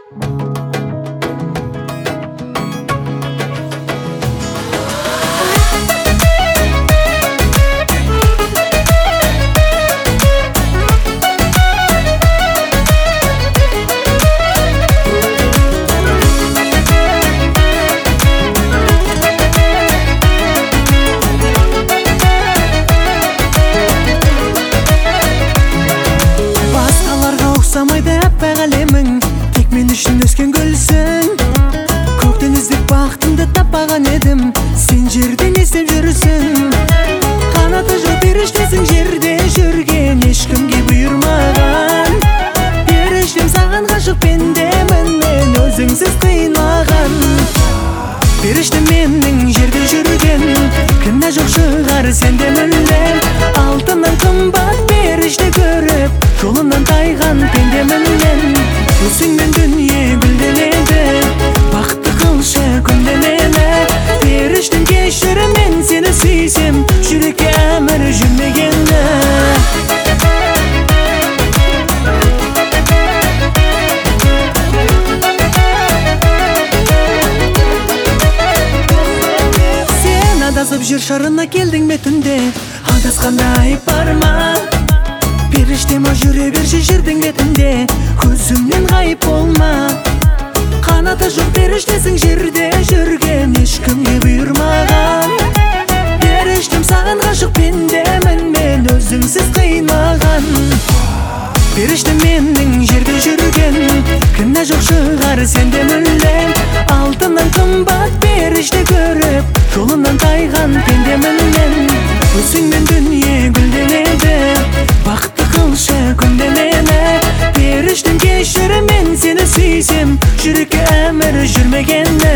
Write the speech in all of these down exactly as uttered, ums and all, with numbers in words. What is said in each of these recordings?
Тек мен үшін өскен гүлсің. Көктен іздеп бақытымды таппаған едім, сен жерден іздеп жүрсің. Қанаты жоқ періштесің, жерде жүрген ешкімге бұйырмаған. Періштем саған ғашық пендемін мен, өзіңсіз қиналған. Періштем менің жерде жүрген, кінә жоқ шығар сенде мүлдем. Алтыннан қымбат періште көріп, жолынан тайған пендемін мен. Өзіңмен дүние гүлденеді, бақытты қылшы күнде мені. Періштем кешір, мен сені сүйсем, жүрекке әмір жүрмегені. Сен адасып жер шарына келдің бе түнде, адасқанда айып бар ма? Періштем жүре берші жердің бетінде, көзімнен ғайып болма. Қанаты жоқ періштесің, жерде жүрген ешкімге бұйырмаған. Періштем саған ғашық пендемін мен, өзіңсіз қиналған. Періштем менің жерде жүрген, кінә жоқ шығар сенде мүлдем. Алтыннан қымбат періште көріп, жолынан тайған пендемін мен. Өзіңмен дүние гүлденеді, бақытты қылшы күнде мені. Періштем кешір, мен сені сүйсем, жүрекке әмір жүрмегені.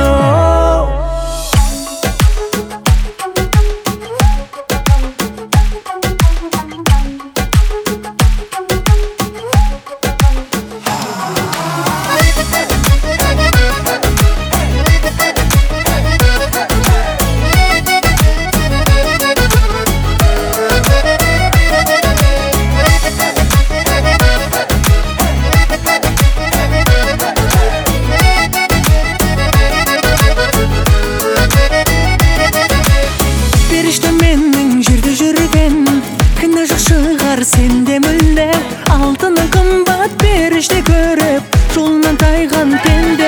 Сенде мүлде алтыны қымбат періште көріп, жолынан тайған пенде